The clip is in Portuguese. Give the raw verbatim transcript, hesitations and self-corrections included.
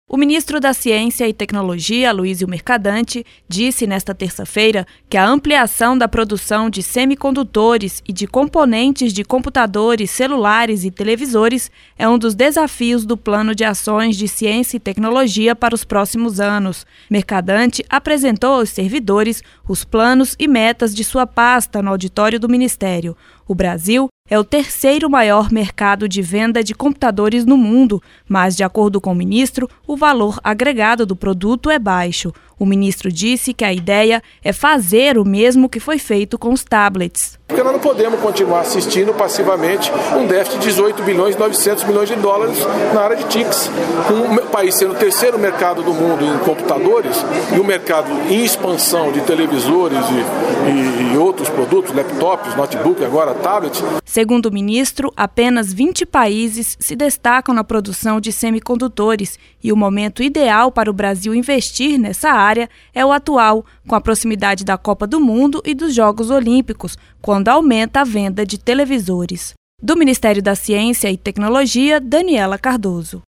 O ministro da Ciência e Tecnologia, Aloysio Mercadante, disse nesta terça-feira que a ampliação da produção de semicondutores e de componentes de computadores, celulares e televisores é um dos desafios do Plano de Ações de Ciência e Tecnologia para os próximos anos. Mercadante apresentou aos servidores os planos e metas de sua pasta no auditório do Ministério. O Brasil é o terceiro maior mercado de venda de computadores no mundo, mas, de acordo com o ministro, o valor agregado do produto é baixo. O ministro disse que a ideia é fazer o mesmo que foi feito com os tablets. Porque nós não podemos continuar assistindo passivamente um déficit de dezoito bilhões e novecentos milhões de dólares na área de T I Cs. Um país sendo o terceiro mercado do mundo em computadores e o mercado em expansão de televisores e, e, e outros produtos, laptops, notebook, agora tablets. Segundo o ministro, apenas vinte países se destacam na produção de semicondutores e o momento ideal para o Brasil investir nessa área é o atual, com a proximidade da Copa do Mundo e dos Jogos Olímpicos, quando aumenta a venda de televisores. Do Ministério da Ciência e Tecnologia, Daniela Cardoso.